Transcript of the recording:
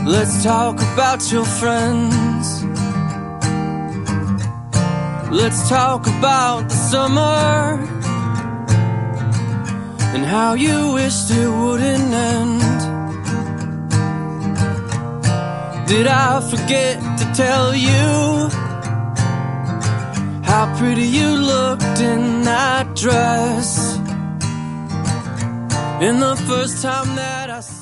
Let's talk about your friends. Let's talk about the summer and how you wished it wouldn't end. Did I forget to tell you how pretty you looked in that dress? And the first time that I saw